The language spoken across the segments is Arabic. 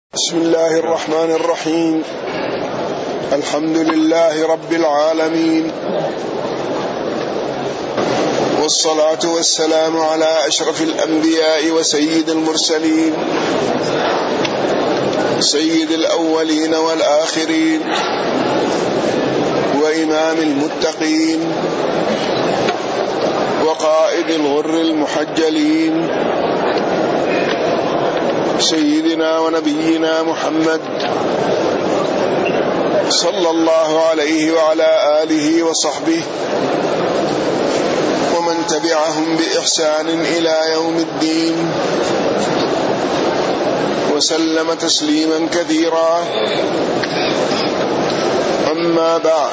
بسم الله الرحمن الرحيم. الحمد لله رب العالمين، والصلاة والسلام على أشرف الأنبياء وسيد المرسلين، سيد الأولين والآخرين، وإمام المتقين، وقائد الغر المحجلين، سيدنا ونبينا محمد صلى الله عليه وعلى آله وصحبه ومن تبعهم بإحسان إلى يوم الدين، وسلم تسليما كثيرا. أما بعد،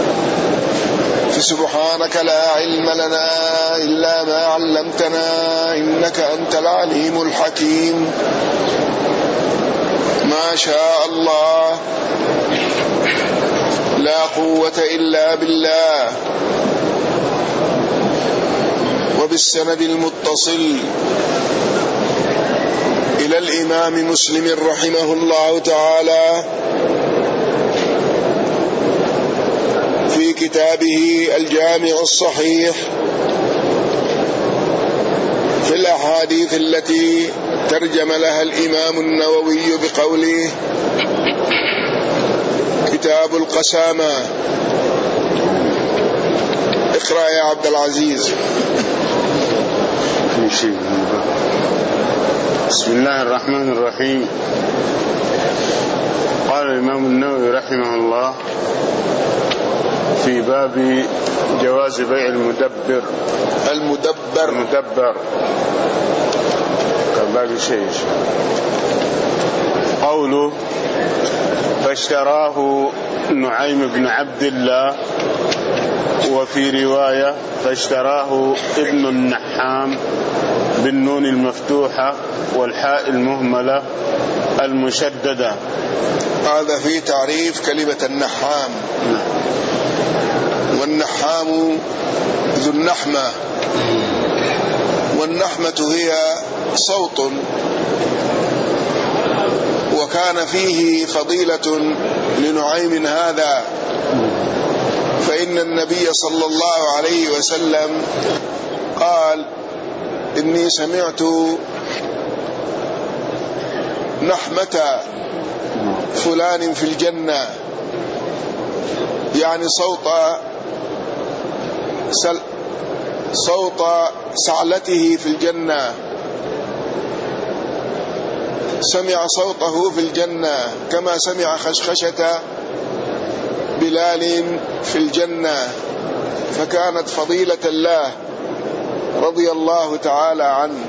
فسبحانك لا علم لنا إلا ما علمتنا إنك أنت العليم الحكيم. ما شاء الله، لا قوة إلا بالله. وبالسند المتصل إلى الإمام مسلم رحمه الله تعالى في كتابه الجامع الصحيح في الأحاديث التي ترجم لها الإمام النووي بقوله: كتاب القسامة. اقرأ يا عبد العزيز. بسم الله الرحمن الرحيم. قال الإمام النووي رحمه الله في باب جواز بيع المدبر كباب شيء. قوله: فاشتراه نعيم بن عبد الله، وفي رواية فاشتراه ابن النحام بالنون المفتوحة والحاء المهملة المشددة. هذا في تعريف كلمة النحام. والنحام ذو النحمة، والنحمة هي صوت، وكان فيه فضيلة لنعيم هذا، فإن النبي صلى الله عليه وسلم قال: إني سمعت نحمة فلان في الجنة، يعني صوت سعلته في الجنة، سمع صوته في الجنة كما سمع خشخشة بلال في الجنة، فكانت فضيلة الله رضي الله تعالى عنه.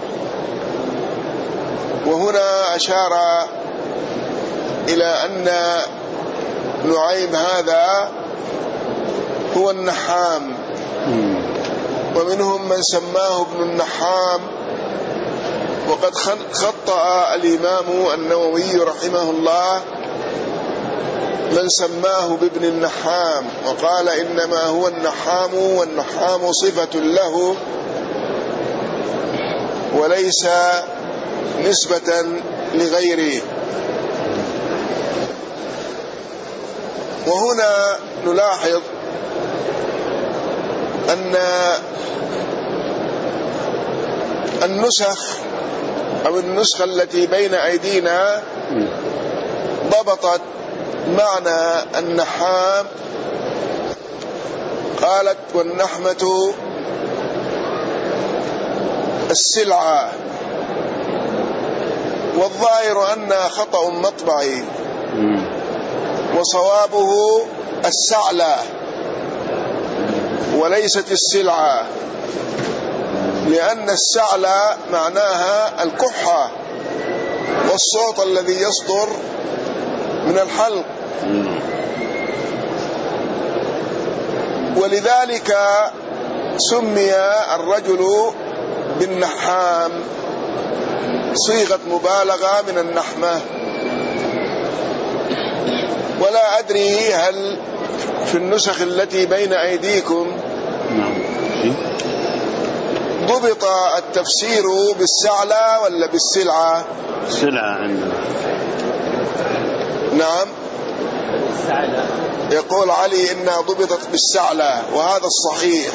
وهنا أشار إلى أن نعيم هذا هو النحام، ومنهم من سماه ابن النحام، وقد خطأ الإمام النووي رحمه الله من سماه بابن النحام، وقال إنما هو النحام، والنحام صفة له وليس نسبة لغيره. وهنا نلاحظ أن النسخة التي بين أيدينا ضبطت معنى النحام، قالت: والنحمة السلعة، والظاهر أنها خطأ مطبعي، وصوابه السعلة وليست السلعة، لأن السعلة معناها الكحة والصوت الذي يصدر من الحلق، ولذلك سمي الرجل بالنحام، صيغة مبالغة من النحمة. ولا أدري هل في النسخ التي بين أيديكم ضبط التفسير بالسعلة ولا بالسلعة؟ سلعة عندنا. نعم. يقول علي إنها ضبطت بالسعلة وهذا الصحيح.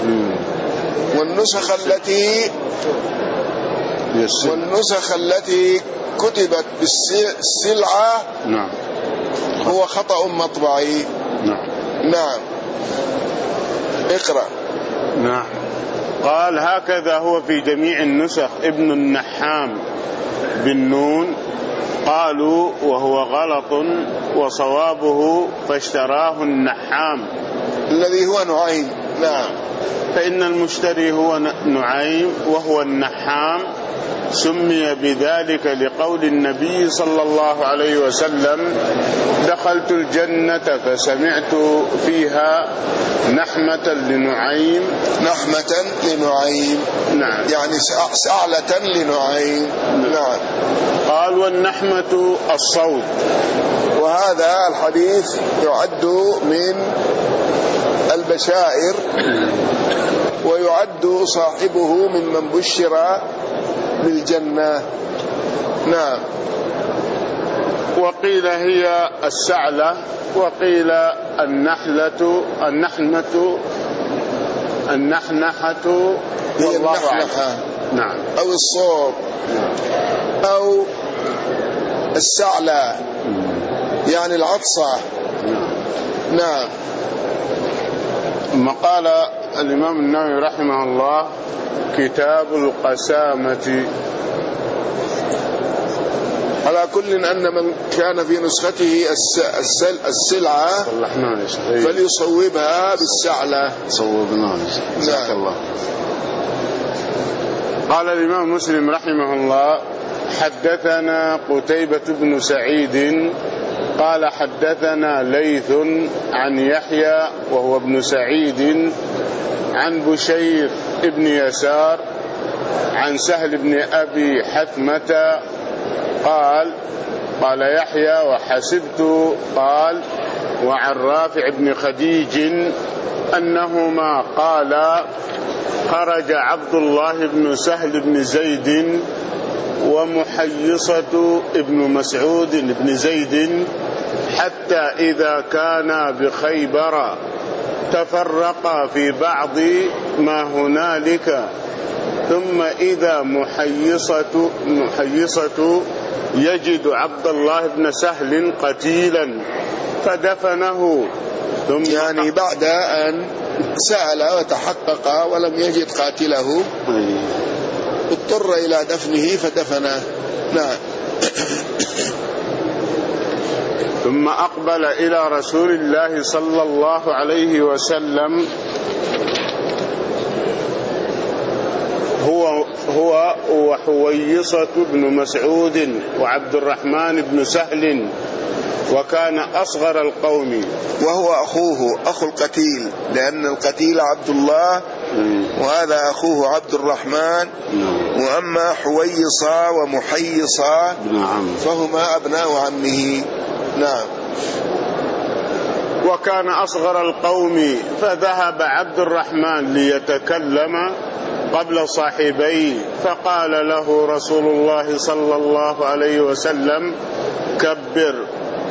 والنسخ التي كتبت بالسلعة نعم هو خطأ مطبعي. نعم. اقرأ. نعم. قال هكذا هو في جميع النسخ ابن النحام بالنون. قالوا وهو غلط وصوابه فاشتراه النحام الذي هو نعيم. نعم. فإن المشتري هو نعيم وهو النحام، سمي بذلك لقول النبي صلى الله عليه وسلم: دخلت الجنة فسمعت فيها نحمة لنعيم. نحمة لنعيم. نعم. يعني سعلة لنعيم. نعم. قال والنحمة الصوت. وهذا الحديث يعد من البشائر ويعد صاحبه ممن بشر بالجنة. نعم. وقيل هي السعلة، وقيل النحنحة هي النحنحة. نعم. أو الصوت أو السعلة يعني العطسة. نعم. ثم قال الإمام النووي رحمه الله: كتاب القسامة. على كل أن من كان في نسخته السلعة فليصوبها بالسعلة. صوبنا. جزاك الله. قال الإمام مسلم رحمه الله: حدثنا قتيبة بن سعيد قال حدثنا ليث عن يحيى وهو ابن سعيد عن بشير ابن يسار عن سهل بن أبي حثمة قال يحيى وحسبت قال وعن رافع بن خديج أنهما قال: خرج عبد الله بن سهل بن زيد ومحيصة ابن مسعود بن زيد حتى إذا كانا بخيبر تفرقا في بعض ما هنالك، ثم إذا محيصة يجد عبد الله بن سهل قتيلا فدفنه. ثم يعني بعد أن سأل وتحقق ولم يجد قاتله اضطر إلى دفنه فدفنه. نعم. ثم أقبل إلى رسول الله صلى الله عليه وسلم هو وحويصة بن مسعود وعبد الرحمن بن سهل، وكان أصغر القوم، وهو أخوه أخو القتيل، لأن القتيل عبد الله وهذا أخوه عبد الرحمن. وأما حويصة ومحيصة فهما أبناء عمه. نعم. وكان أصغر القوم، فذهب عبد الرحمن ليتكلم قبل صاحبيه، فقال له رسول الله صلى الله عليه وسلم: كبر.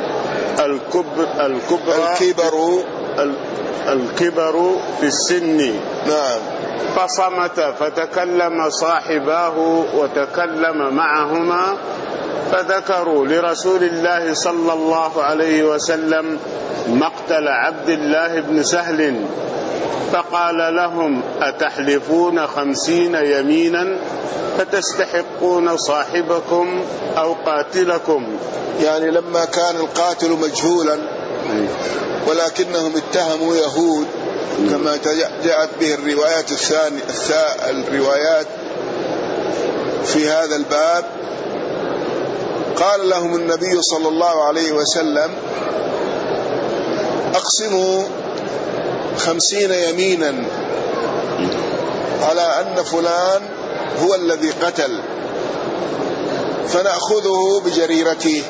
الكبر في السن. نعم. فصمت، فتكلم صاحباه وتكلم معهما، فذكروا لرسول الله صلى الله عليه وسلم مقتل عبد الله بن سهل، فقال لهم: أتحلفون 50 يمينا فتستحقون صاحبكم أو قاتلكم؟ يعني لما كان القاتل مجهولا ولكنهم اتهموا يهود كما جاءت به الروايات الروايات في هذا الباب، قال لهم النبي صلى الله عليه وسلم: أقسموا 50 يمينا على أن فلان هو الذي قتل فنأخذه بجريرته.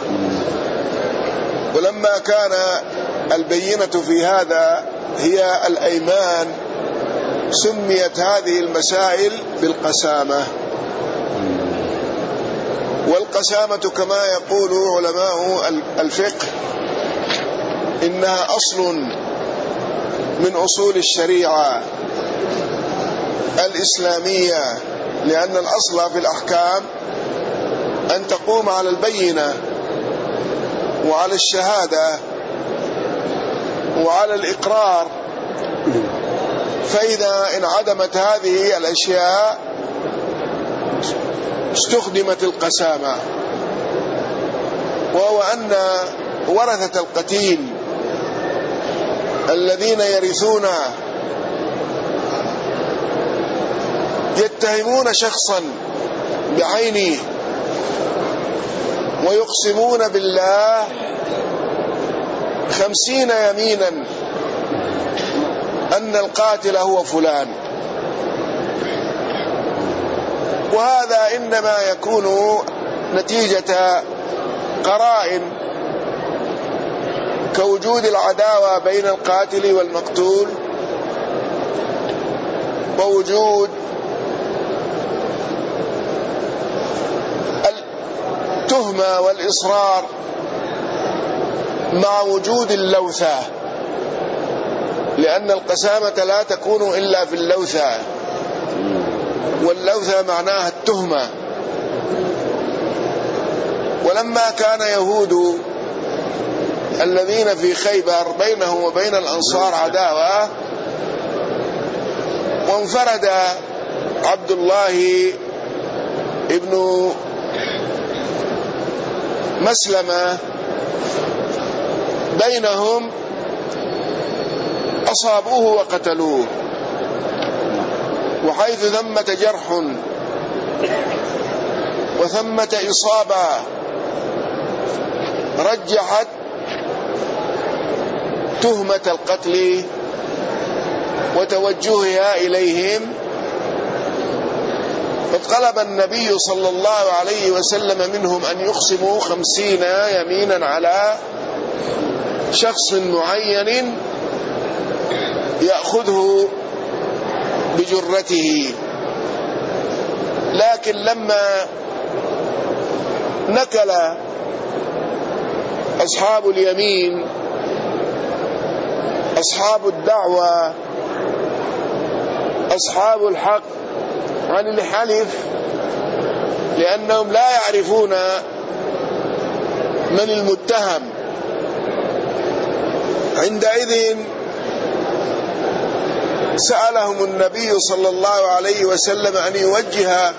ولما كان البينة في هذا هي الأيمان سميت هذه المسائل بالقسامة. والقسامة كما يقول علماء الفقه إنها أصل من أصول الشريعة الإسلامية، لأن الأصل في الأحكام أن تقوم على البينة وعلى الشهادة وعلى الإقرار، فإذا انعدمت هذه الأشياء استخدمت القسامة، وهو أن ورثة القتيل الذين يرثون يتهمون شخصا بعينه ويقسمون بالله 50 يمينا أن القاتل هو فلان، وهذا إنما يكون نتيجة قرائن كوجود العداوة بين القاتل والمقتول، ووجود التهمة والإصرار مع وجود اللوثة، لأن القسامة لا تكون إلا في اللوثة، واللوثة معناها التهمة. ولما كان يهود الذين في خيبر بينهم وبين الأنصار عداوة، وانفرد عبد الله ابن مسلمة بينهم، أصابوه وقتلوه، وحيث ثمة جرح وثمة إصابة رجحت تهمة القتل وتوجهها إليهم، فطلب النبي صلى الله عليه وسلم منهم أن يقسموا 50 يمينا على شخص معين يأخذه بجرته. لكن لما نكل أصحاب اليمين أصحاب الدعوة أصحاب الحق عن الحلف، لأنهم لا يعرفون من المتهم، عندئذ سألهم النبي صلى الله عليه وسلم أن يوجه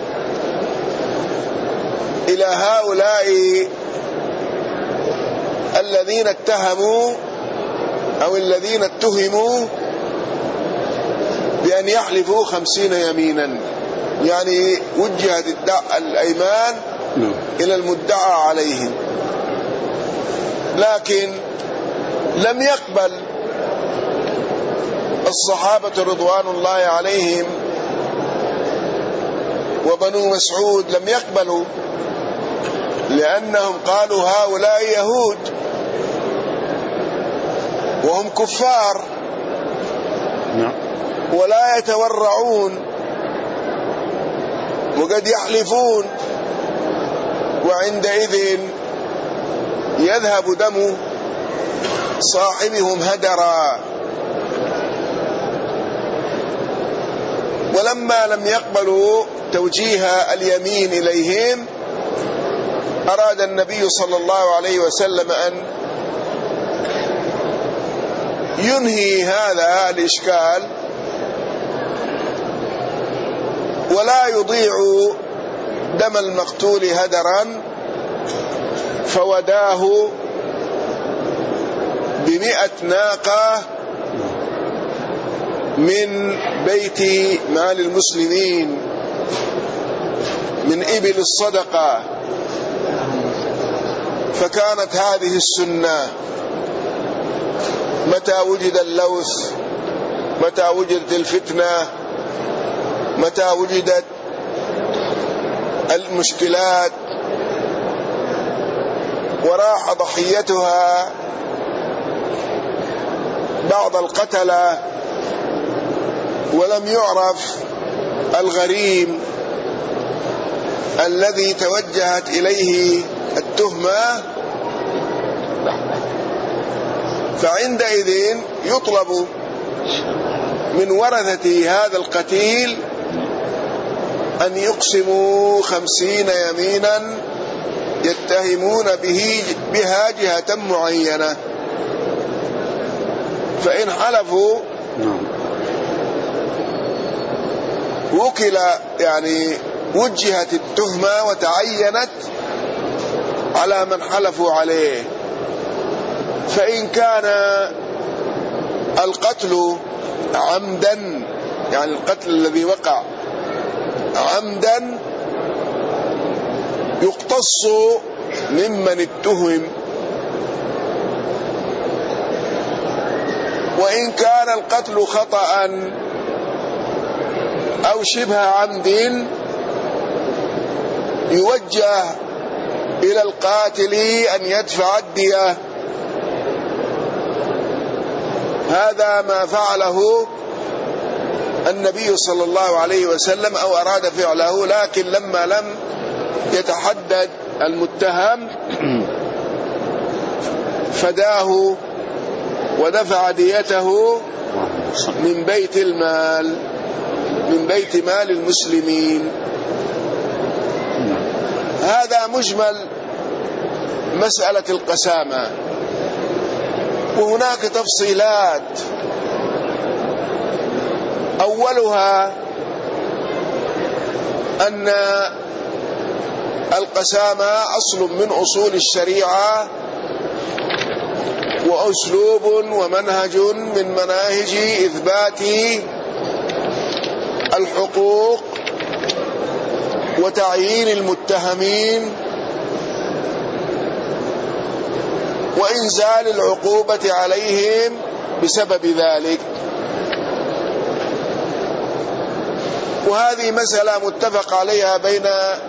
إلى هؤلاء الذين اتهموا أو الذين اتهموا بأن يحلفوا 50 يمينا، يعني وجهت الأيمان إلى المدعى عليهم. لكن لم يقبل الصحابة رضوان الله عليهم وبنو مسعود، لم يقبلوا، لأنهم قالوا هؤلاء يهود وهم كفار ولا يتورعون وقد يحلفون، وعندئذ يذهب دم صاحبهم هدرا. ولما لم يقبلوا توجيه اليمين إليهم، أراد النبي صلى الله عليه وسلم أن ينهي هذا الإشكال ولا يضيع دم المقتول هدرا، فوداه ب100 ناقة من بيت مال المسلمين من إبل الصدقة. فكانت هذه السنة متى وجد اللوث، متى وجدت الفتنة، متى وجدت المشكلات وراح ضحيتها بعض القتلة ولم يعرف الغريم الذي توجهت إليه التهمة، فعندئذ يطلب من ورثة هذا القتيل أن يقسموا 50 يمينا يتهمون بها جهة معينة، فإن حلفوا وكل وجهت التهمة وتعينت على من حلفوا عليه. فإن كان القتل عمدا، القتل الذي وقع عمدا، يقتص ممن اتهم، وإن كان القتل خطأ أو شبه عمد يوجه إلى القاتل أن يدفع الدية. هذا ما فعله النبي صلى الله عليه وسلم أو أراد فعله، لكن لما لم يتحدد المتهم فداه ودفع ديته من بيت المال، من بيت مال المسلمين. هذا مجمل مسألة القسامة، وهناك تفصيلات. أولها أن القسامة أصل من أصول الشريعة، وأسلوب ومنهج من مناهج إثبات الحقوق وتعيين المتهمين وإنزال العقوبة عليهم بسبب ذلك. وهذه مسألة متفق عليها بين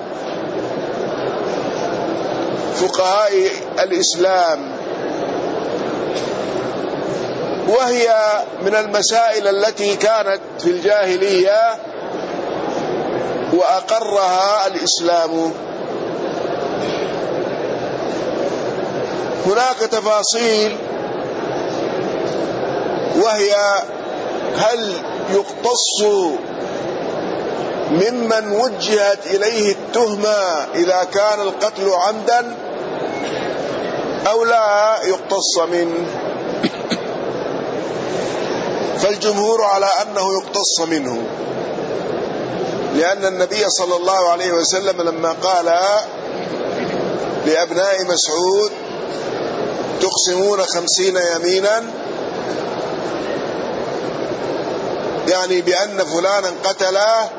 فقهاء الإسلام، وهي من المسائل التي كانت في الجاهلية وأقرها الإسلام. هناك تفاصيل، وهي هل يقتص ممن وجهت إليه التهمة إذا كان القتل عمدا أو لا يقتص منه؟ فالجمهور على أنه يقتص منه، لأن النبي صلى الله عليه وسلم لما قال لأبناء مسعود تقسمون 50 يمينا، يعني بأن فلانا قتله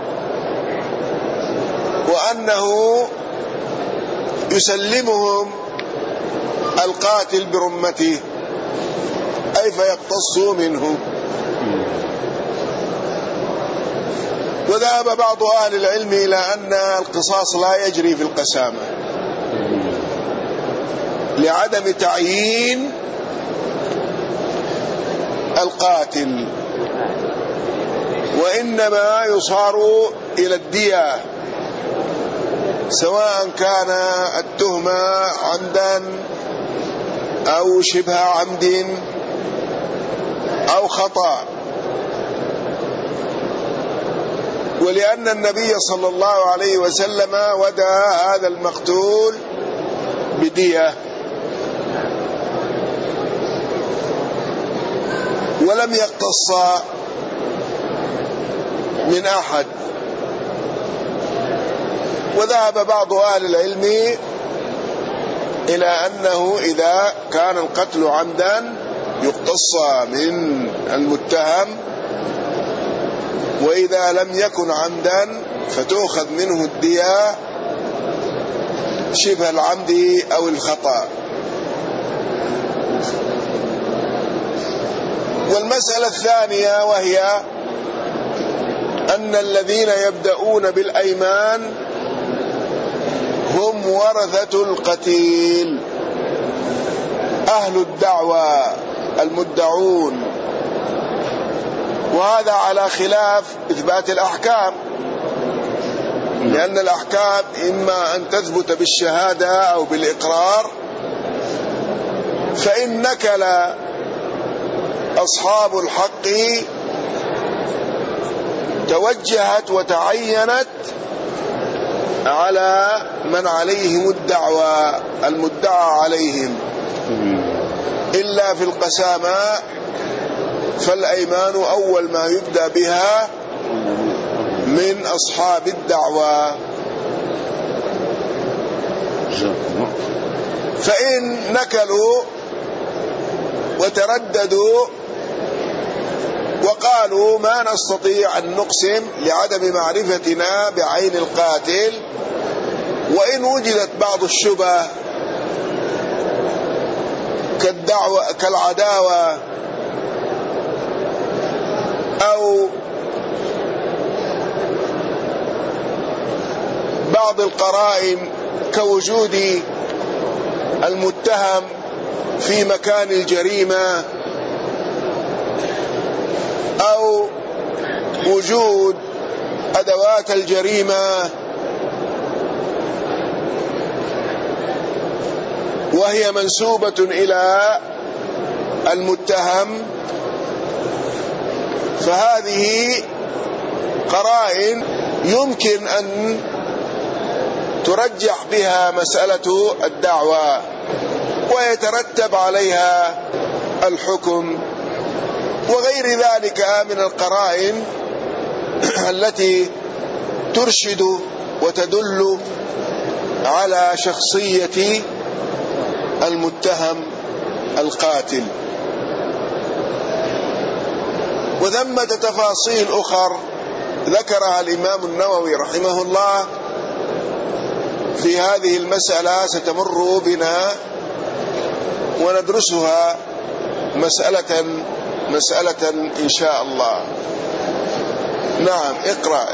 وأنه يسلمهم القاتل برمته، أي فيقتصوا منه. وذهب بعض أهل العلم إلى أن القصاص لا يجري في القسامة لعدم تعيين القاتل، وإنما يصار إلى الدية، سواء كان التهمة عمدا أو شبه عمد أو خطأ. ولأن النبي صلى الله عليه وسلم ودى هذا المقتول بدية ولم يقتص من أحد. وذهب بعض أهل العلم إلى أنه إذا كان القتل عمدا يقتص من المتهم، وإذا لم يكن عمدا فتؤخذ منه الدية شبه العمد أو الخطأ. والمسألة الثانية وهي أن الذين يبدأون بالأيمان هم ورثة القتيل، أهل الدعوى المدعون، وهذا على خلاف إثبات الأحكام. لأن الأحكام إما أن تثبت بالشهادة أو بالإقرار. فإن نكل أصحاب الحق توجهت وتعينت على من عليهم الدعوى المدعى عليهم، إلا في القسامة فالأيمان أول ما يبدأ بها من أصحاب الدعوى. فإن نكلوا وترددوا وقالوا ما نستطيع أن نقسم لعدم معرفتنا بعين القاتل، وإن وجدت بعض الشبه كالعداوة أو بعض القرائن كوجود المتهم في مكان الجريمة أو وجود أدوات الجريمة وهي منسوبة إلى المتهم، فهذه قرائن يمكن أن ترجح بها مسألة الدعوى ويترتب عليها الحكم، وغير ذلك من القرائن التي ترشد وتدل على شخصية المتهم القاتل. وثمة تفاصيل أخر ذكرها الإمام النووي رحمه الله في هذه المسألة ستمر بنا وندرسها مسألة إن شاء الله. نعم، اقرأ.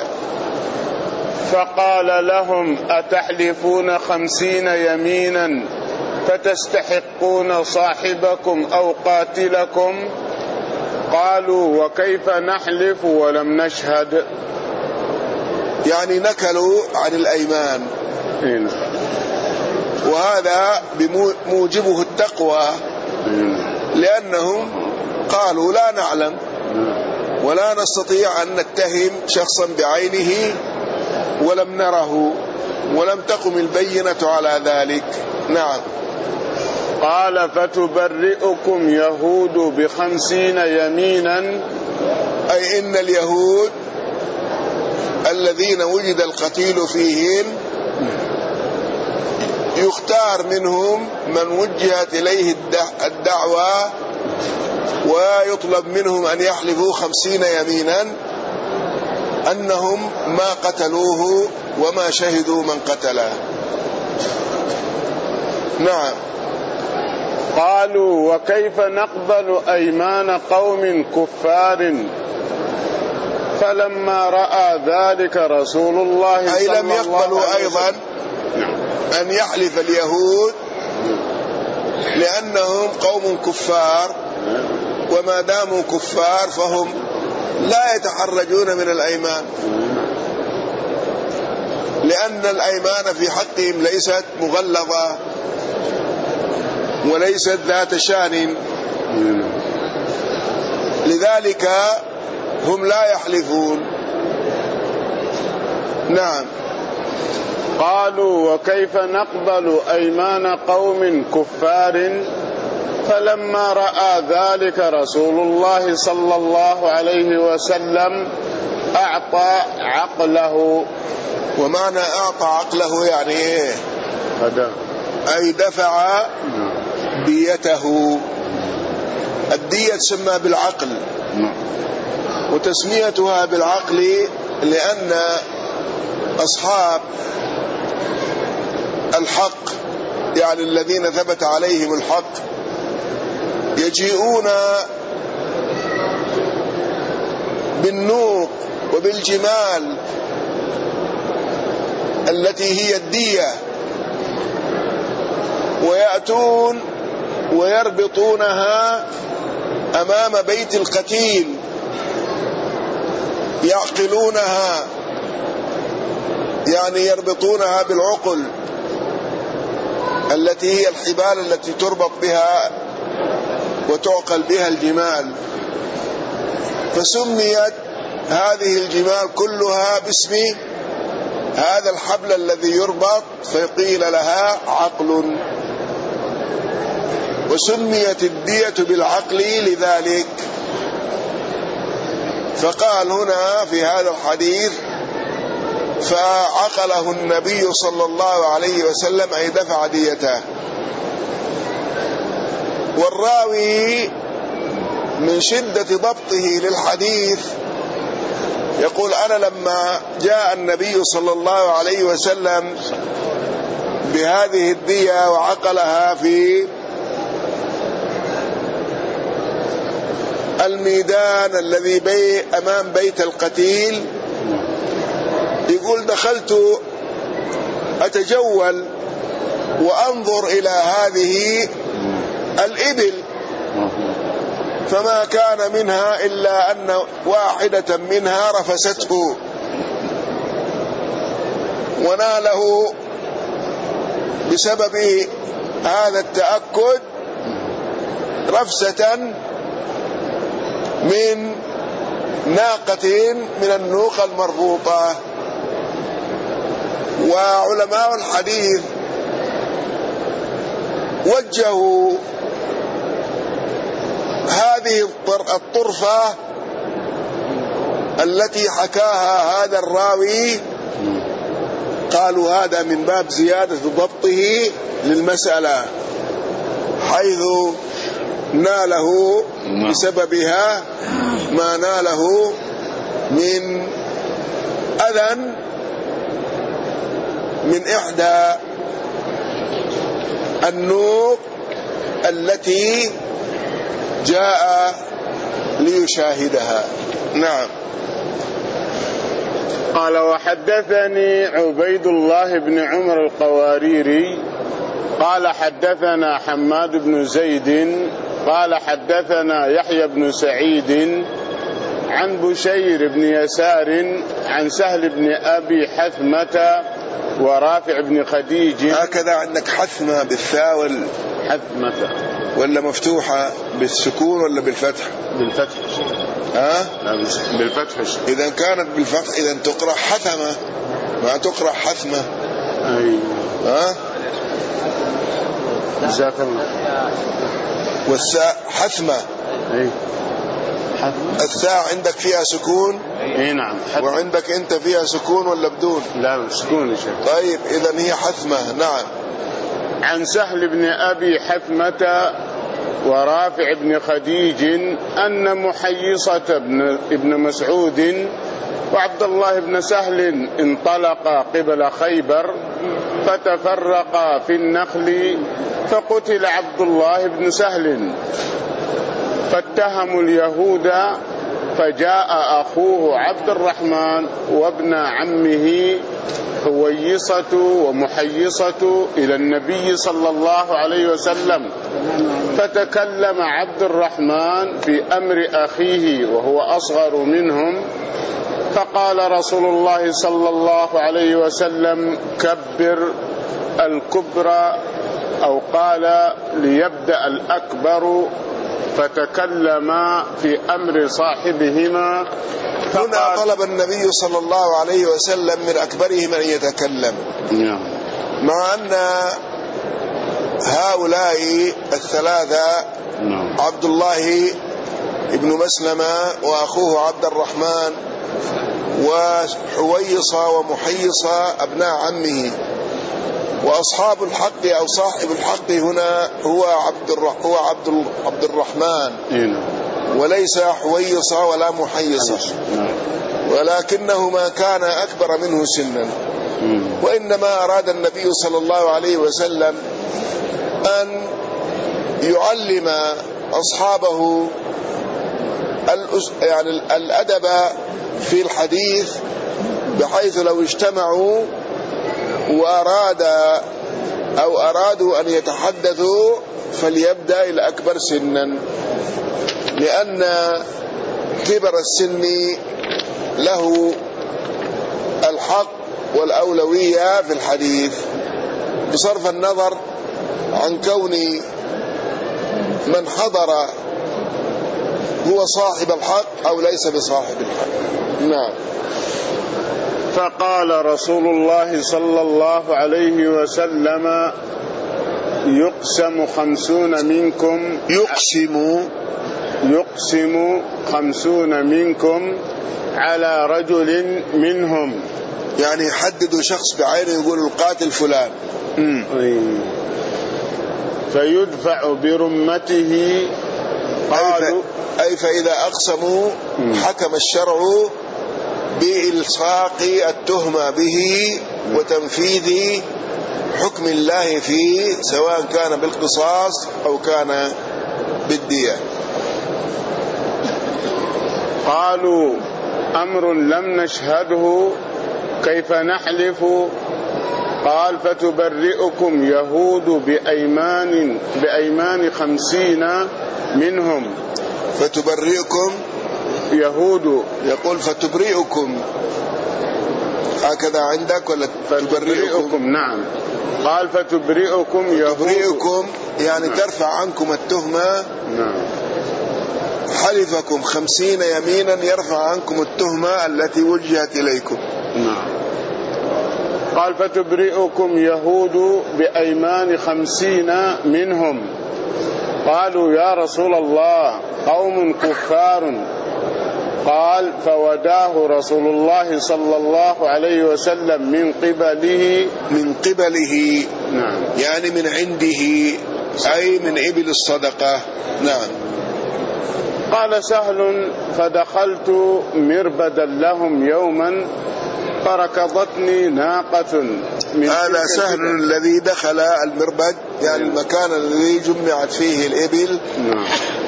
فقال لهم أتحلفون 50 يمينا فتستحقون صاحبكم أو قاتلكم؟ قالوا وكيف نحلف ولم نشهد؟ يعني نكلوا عن الأيمان، وهذا بموجبه التقوى، لأنهم قالوا لا نعلم ولا نستطيع أن نتهم شخصا بعينه ولم نره ولم تقم البينة على ذلك. نعم. قال فتبرئكم يهود 50 يمينا، أي إن اليهود الذين وجد القتيل فيهم يختار منهم من وجهت إليه الدعوة ويطلب منهم أن يحلفوا 50 يمينا أنهم ما قتلوه وما شهدوا من قتله. نعم. قالوا وكيف نقبل أيمان قوم كفار؟ فلما رأى ذلك رسول الله أي لم يقبلوا أيضا أن يحلف اليهود لأنهم قوم كفار، وما داموا كفار فهم لا يتحرجون من الأيمان، لأن الأيمان في حقهم ليست مغلظة وليست ذات شان، لذلك هم لا يحلفون. نعم. قالوا وكيف نقبل أيمان قوم كفار؟ فلما رأى ذلك رسول الله صلى الله عليه وسلم أعطى عقله. ومعنى أعطى عقله يعني إيه؟ أي دفع ديته. الدية تسمى بالعقل، وتسميتها بالعقل لأن أصحاب الحق يعني الذين ثبت عليهم الحق يجيئون بالنوق وبالجمال التي هي الدية، ويأتون ويربطونها أمام بيت القتيل، يعني يربطونها بالعقل التي هي الحبال التي تربط بها وتعقل بها الجمال، فسميت هذه الجمال كلها باسم هذا الحبل الذي يربط، فقيل لها عقل. وسميت الدية بالعقل لذلك. فقال هنا في هذا الحديث فعقله النبي صلى الله عليه وسلم أي دفع ديته. والراوي من شدة ضبطه للحديث يقول أنا لما جاء النبي صلى الله عليه وسلم بهذه الدية وعقلها في الميدان الذي أمام بيت القتيل، يقول دخلت أتجول وأنظر إلى هذه الإبل، فما كان منها إلا أن واحدة منها رفسته وناله بسبب هذا التأكد رفسة من ناقة من النوق المربوطة. وعلماء الحديث وجهوا هذه الطرفة التي حكاها هذا الراوي، قالوا هذا من باب زيادة ضبطه للمسألة، حيث ناله بسببها ما ناله من أذى من إحدى النوق التي جاء ليشاهدها. نعم. قال وحدثني عبيد الله بن عمر القواريري قال حدثنا حماد بن زيد قال حدثنا يحيى بن سعيد عن بشير بن يسار عن سهل بن أبي حثمة ورافع بن خديج. هكذا عندك حثمة بالثاء حثمة ولا مفتوحة بالسكون ولا بالفتح؟ بالفتح. بالفتح. إذا كانت بالفتح إذا تقرأ حثمة ما تقرأ حثمة. أيوة. جزاك الله. والثاء حثمة. أي. الثاء عندك فيها سكون؟ اي نعم. وعندك انت فيها سكون ولا بدون؟ لا سكون يا شيخ. طيب اذا هي حثمة. نعم. عن سهل بن أبي حثمة ورافع بن خديج أن محيصة ابن مسعود وعبد الله بن سهل انطلقا قبل خيبر فتفرقا في النخل فقتل عبد الله بن سهل، فاتهموا اليهود، فجاء أخوه عبد الرحمن وابن عمه حويصة ومحيصة إلى النبي صلى الله عليه وسلم، فتكلم عبد الرحمن في أمر أخيه وهو أصغر منهم، فقال رسول الله صلى الله عليه وسلم كبر الكبرى، أو قال ليبدأ الأكبر، فتكلم في أمر صاحبهما. هنا طلب النبي صلى الله عليه وسلم من أكبرهم أن يتكلم، مع أن هؤلاء الثلاثة عبد الله ابن مسلمة وأخوه عبد الرحمن وحويصة ومحيصة أبناء عمه، وأصحاب الحق أو صاحب الحق هنا هو عبد الرحمن وليس حويصة ولا محيصة، ولكنهما كان أكبر منه سنا. وإنما أراد النبي صلى الله عليه وسلم أن يعلم أصحابه يعني الأدب في الحديث، بحيث لو اجتمعوا أرادوا أن يتحدثوا فليبدأ الأكبر سنا، لأن كبر السن له الحق والأولوية في الحديث، بصرف النظر عن كون من حضر هو صاحب الحق أو ليس بصاحب الحق. نعم. فقال رسول الله صلى الله عليه وسلم: يقسم 50 منكم، يقسم 50 منكم على رجل منهم، يعني يحددوا شخص بعينه يقول القاتل فلان، فيدفع برمته. قالوا أي فإذا أقسموا حكم الشرع بإلصاق التهمة به وتنفيذ حكم الله فيه، سواء كان بالقصاص أو كان بالدية. قالوا: أمر لم نشهده، كيف نحلف؟ قال: فتبرئكم يهود بأيمان 50 منهم. فتبرئكم يهود، يقول فتبرئكم، هكذا عندك ولا فتبرئكم؟ نعم. قال: فتبرئكم يهود، تبرئكم يعني ترفع عنكم التهمة. نعم. حلفكم 50 يمينا يرفع عنكم التهمة التي وجهت إليكم. نعم. قال: فتبرئكم يهود بأيمان 50 منهم. قالوا: يا رسول الله، قوم كفار. قال: فوداه رسول الله صلى الله عليه وسلم من قبله. نعم. يعني من عنده، أي من إبل الصدقة. نعم. قال سهل: فدخلت مربدا لهم يوما فركضتني ناقة من هذا سهل الذي دخل المربد، يعني المكان الذي جمعت فيه الإبل. نعم.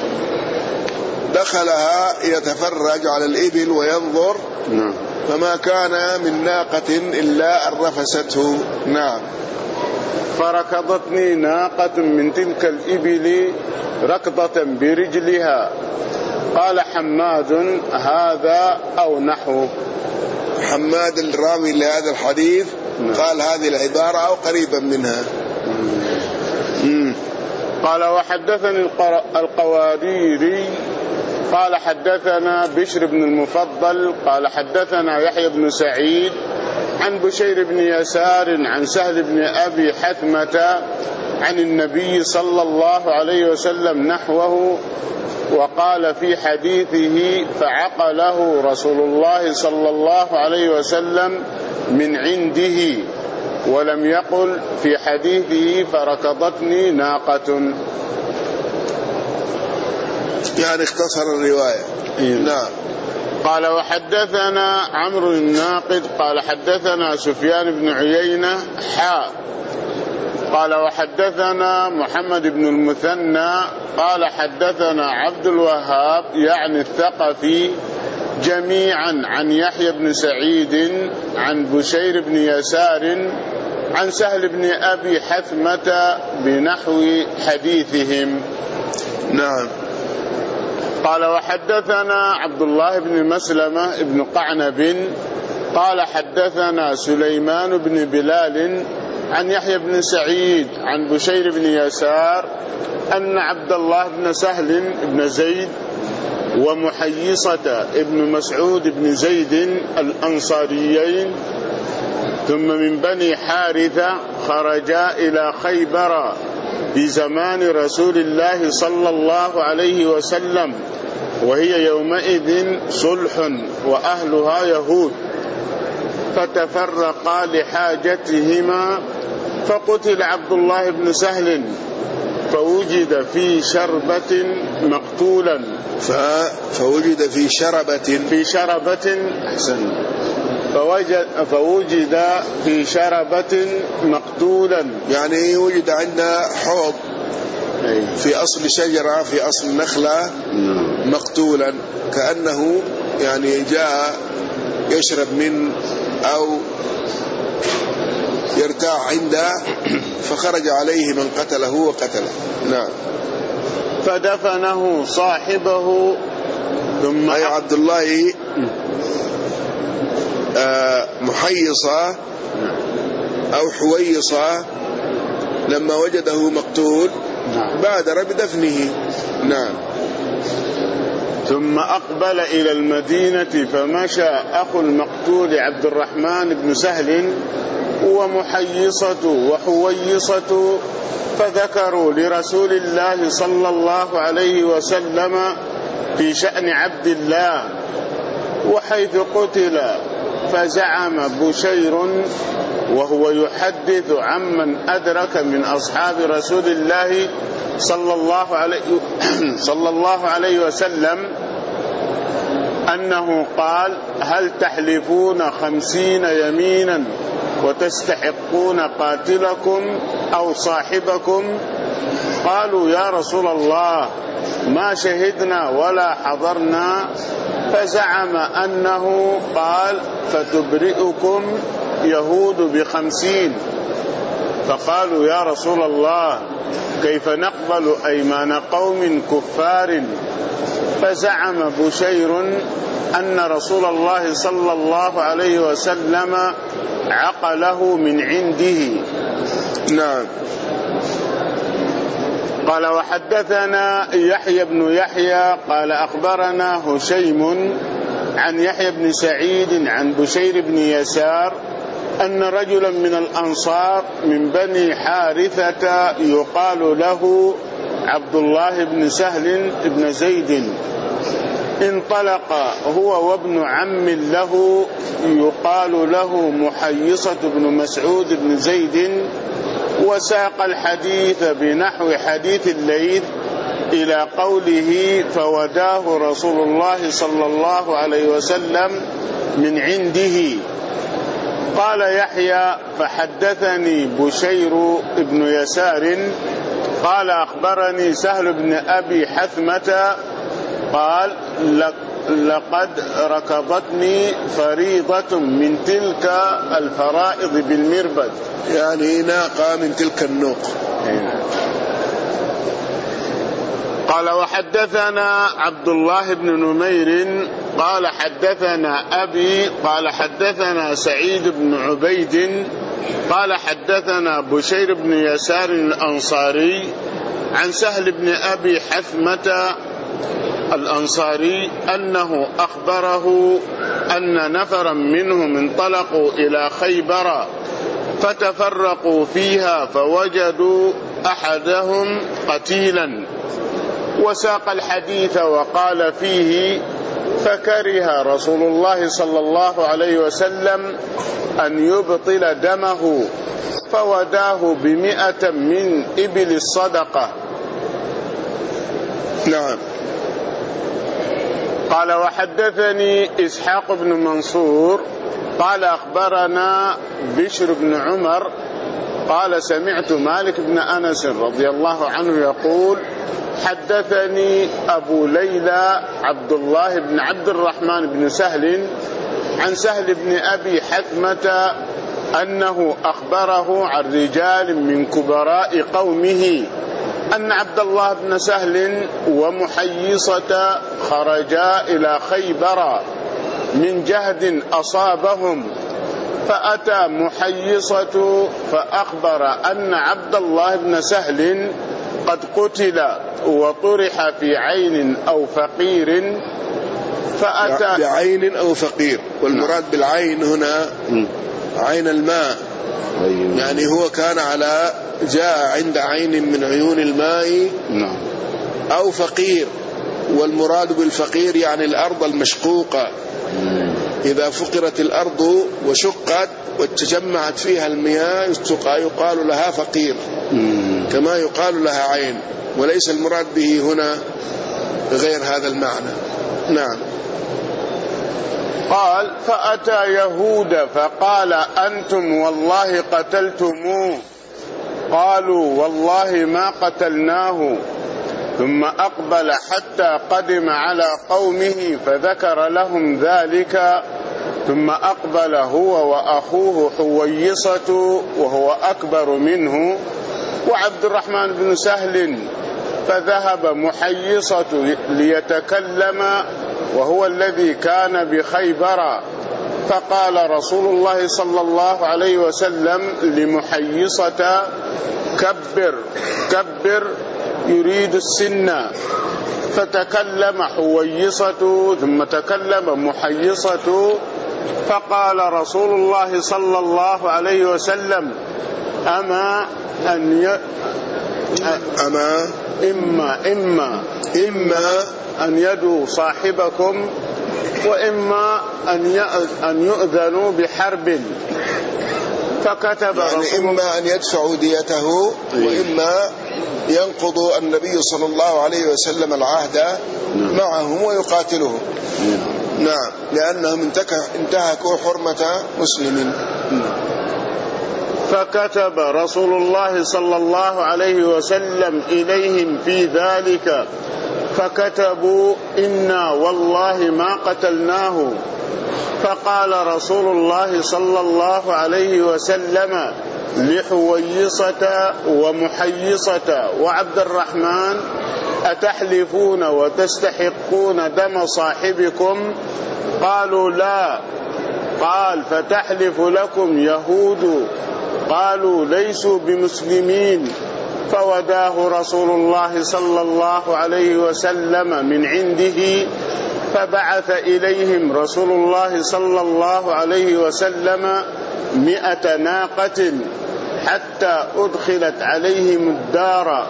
دخلها يتفرج على الإبل وينظر. نعم. فما كان من ناقة إلا أن رفسته. نعم. فركضتني ناقة من تلك الإبل ركضة برجلها. قال حماد: هذا أو نحو. حماد الراوي لهذا الحديث قال هذه العبارة أو قريبا منها. قال: وحدثني القواريري قال: حدثنا بشر بن المفضل قال: حدثنا يحيى بن سعيد عن بشير بن يسار عن سهل بن أبي حثمة عن النبي صلى الله عليه وسلم نحوه، وقال في حديثه: فعقله رسول الله صلى الله عليه وسلم من عنده، ولم يقل في حديثه: فركضتني ناقة. يعني اختصر الرواية. نعم. قال: وحدثنا عمرو الناقد قال: حدثنا سفيان بن عيينة قال: وحدثنا محمد بن المثنى قال: حدثنا عبد الوهاب يعني الثقفي جميعا عن يحيى بن سعيد عن بشير بن يسار عن سهل بن أبي حثمة بنحو حديثهم. نعم. قال: وحدثنا عبد الله بن مسلمة بن قعنب قال: حدثنا سليمان بن بلال عن يحيى بن سعيد عن بشير بن يسار أن عبد الله بن سهل بن زيد ومحيصة ابن مسعود بن زيد الأنصاريين ثم من بني حارثة خرجا إلى خيبر بزمان رسول الله صلى الله عليه وسلم، وهي يومئذ صلح وأهلها يهود، فتفرقا لحاجتهما، فقتل عبد الله بن سهل فوجد في شربة مقتولا. فوجد في شربة أحسن. فوجد في شربة مقتولا، يعني وجد عندنا حوض في أصل شجرة في أصل نخلة مقتولا، كأنه يعني جاء يشرب من أو يرتاع عنده، فخرج عليه من قتله وقتله. نعم. فدفنه صاحبه ثم أي عبد الله محيصة أو حويصة لما وجده مقتول بادر بدفنه. نعم. ثم أقبل إلى المدينة فمشى أخو المقتول عبد الرحمن بن سهل ومحيصة وحويصة فذكروا لرسول الله صلى الله عليه وسلم في شأن عبد الله وحيث قتل، فزعم بشير وهو يحدث عمن أدرك من أصحاب رسول الله صلى الله عليه وسلم أنه قال: هل تحلفون 50 يمينا وتستحقون قاتلكم أو صاحبكم؟ قالوا: يا رسول الله ما شهدنا ولا حضرنا. فزعم أنه قال: فتبرئكم يهود 50. فقالوا: يا رسول الله كيف نقبل أيمان قوم كفار؟ فزعم بشير أن رسول الله صلى الله عليه وسلم عقله من عنده. نعم. قال: وحدثنا يحيى بن يحيى قال أخبرنا هشيم عن يحيى بن سعيد عن بشير بن يسار أن رجلا من الأنصار من بني حارثة يقال له عبد الله بن سهل بن زيد انطلق هو وابن عم له يقال له محيصة بن مسعود بن زيد، وساق الحديث بنحو حديث الليث إلى قوله: فوداه رسول الله صلى الله عليه وسلم من عنده. قال يحيى: فحدثني بشير بن يسار قال أخبرني سهل بن أبي حثمة قال: لقد ركضتني فريضة من تلك الفرائض بالمربد، يعني ناقة من تلك النوق. قال: وحدثنا عبد الله بن نمير قال حدثنا أبي قال حدثنا سعيد بن عبيد قال حدثنا بشير بن يسار الأنصاري عن سهل بن أبي حثمة الأنصاري أنه أخبره أن نفرا منهم انطلقوا إلى خيبر فتفرقوا فيها فوجدوا أحدهم قتيلا، وساق الحديث وقال فيه: فكره رسول الله صلى الله عليه وسلم أن يبطل دمه فوداه 100 من إبل الصدقة. نعم. قال: وحدثني إسحاق بن منصور قال أخبرنا بشر بن عمر قال: سمعت مالك بن أنس رضي الله عنه يقول: حدثني أبو ليلى عبد الله بن عبد الرحمن بن سهل عن سهل بن أبي حثمة أنه أخبره عن رجال من كبراء قومه أن عبد الله بن سهل ومحيصة خرجا إلى خيبر من جهد أصابهم، فأتى محيصة فأخبر أن عبد الله بن سهل قد قتل وطرح في عين أو فقير، فأتى بعين أو فقير، والمراد بالعين هنا عين الماء، يعني هو كان جاء عند عين من عيون الماء أو فقير، والمراد بالفقير يعني الأرض المشقوقة، إذا فقرت الأرض وشقت وتجمعت فيها المياه يقال لها فقير كما يقال لها عين، وليس المراد به هنا غير هذا المعنى. نعم. قال: فأتى يهود فقال: أنتم والله قتلتموه. قالوا: والله ما قتلناه. ثم أقبل حتى قدم على قومه فذكر لهم ذلك، ثم أقبل هو وأخوه حويصة وهو أكبر منه وعبد الرحمن بن سهل، فذهب محيصة ليتكلم وهو الذي كان بخيبر، فقال رسول الله صلى الله عليه وسلم لمحيصة: كبر كبر، يريد السن. فتكلم حويصة ثم تكلم محيصة، فقال رسول الله صلى الله عليه وسلم: إما أن يدعو صاحبكم، وإما أن يؤذنوا بحرب. فكتب يعني إما أن يدفعوا ديته، وإما ينقض النبي صلى الله عليه وسلم العهد معهم ويقاتلهم. نعم، لأنهم انتهكوا حرمة مسلم. فكتب رسول الله صلى الله عليه وسلم إليهم في ذلك، فكتبوا: إنا والله ما قتلناه. فقال رسول الله صلى الله عليه وسلم لحويصة ومحيصة وعبد الرحمن: أتحلفون وتستحقون دم صاحبكم؟ قالوا: لا. قال: فتحلف لكم يهود؟ قالوا: ليسوا بمسلمين. فوداه رسول الله صلى الله عليه وسلم من عنده، فبعث إليهم رسول الله صلى الله عليه وسلم 100 ناقة حتى أدخلت عليهم الدار.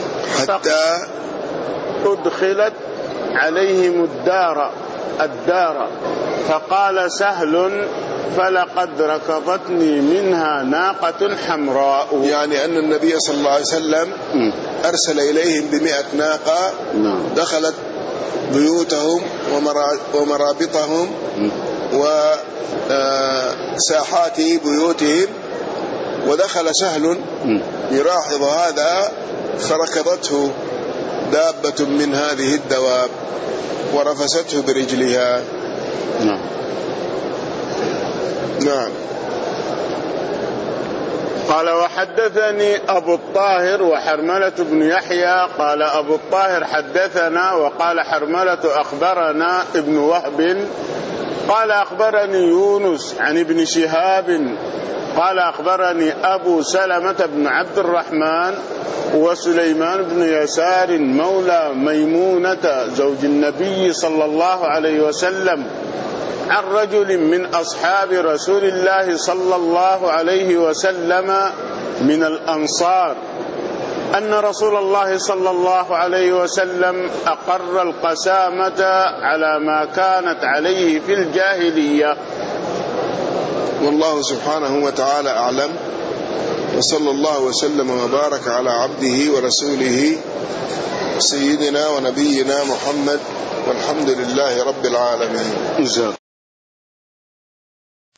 أدخلت عليهم الدار. فقال سهل: فلقد ركضتني منها ناقة حمراء. يعني أن النبي صلى الله عليه وسلم أرسل إليهم ب100 ناقة، دخلت بيوتهم ومرابطهم وساحات بيوتهم، ودخل سهل يلاحظ هذا، فركضته دابة من هذه الدواب ورفسته برجلها. نعم. قال: وحدثني أبو الطاهر وحرملة بن يحيى. قال أبو الطاهر: حدثنا، وقال حرملة: أخبرنا ابن وهب. قال: أخبرني يونس عن ابن شهاب قال: أخبرني أبو سلمة بن عبد الرحمن وسليمان بن يسار مولى ميمونة زوج النبي صلى الله عليه وسلم عن رجل من أصحاب رسول الله صلى الله عليه وسلم من الأنصار أن رسول الله صلى الله عليه وسلم أقر القسامة على ما كانت عليه في الجاهلية. والله سبحانه وتعالى أعلم، وصلى الله وسلم وبارك على عبده ورسوله سيدنا ونبينا محمد، والحمد لله رب العالمين.